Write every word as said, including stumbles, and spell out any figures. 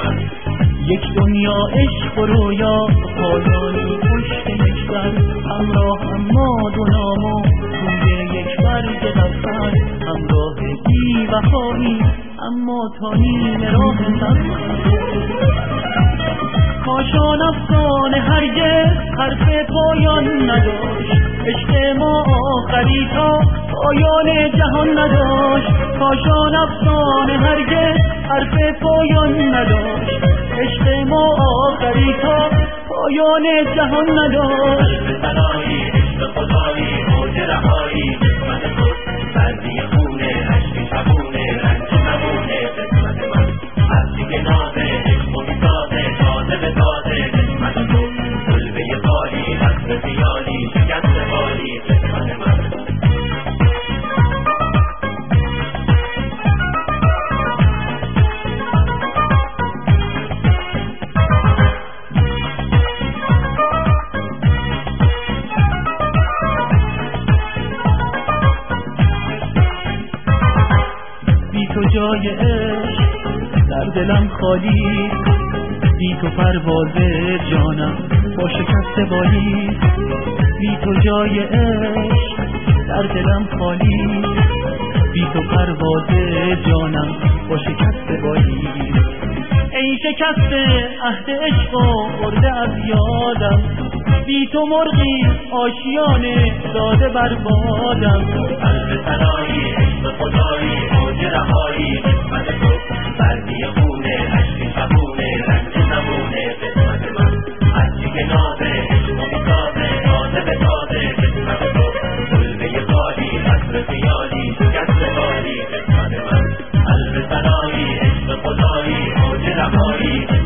من. یک دنیا عشق و رویا پایانی پشت یک سر، همراه اما دو نامو روی یک برگ دفتر، همراه بی وفایی اما تا نیم راه سفر. کاشان افسانه هرگز حرف پایان نداشت، عشق ما آخری تا پایان جهان نداشت. کاشان افسانه هرگز حرف پایان نداشت، عشق ما آخری تا پایان جهان نداشت. قلب سنایی عشق خدایی موج رهایی قسمت تو، سردی خونه عشق شبونه رنج نمونه قسمت من. هرچی که نازه عشق و میسازه تازه به تازه قسمت تو، کلبه خالی قصر خیالی شکست خالی قسمت من. تو جای عشق در دلم خالی، بی تو پرواز جانم با شکست بالی. بی تو جای عشق در دلم خالی، بی تو پرواز جانم با شکست بالی. ای شکست عهد عشق و برده از یادم، بی تو مرغی آشیانه داده بر بادم. قلب سنایی عشق خدایی موج رهایی قسمت تو، سردی خونه عشق شبونه رنج نمونه قسمت من. هرچی که نازه عشق و میسازه تازه به تازه قسمت تو، کلبه خالی قصر خیالی شکست خالی قسمت من. قلب سنایی عشق خدایی موج رهایی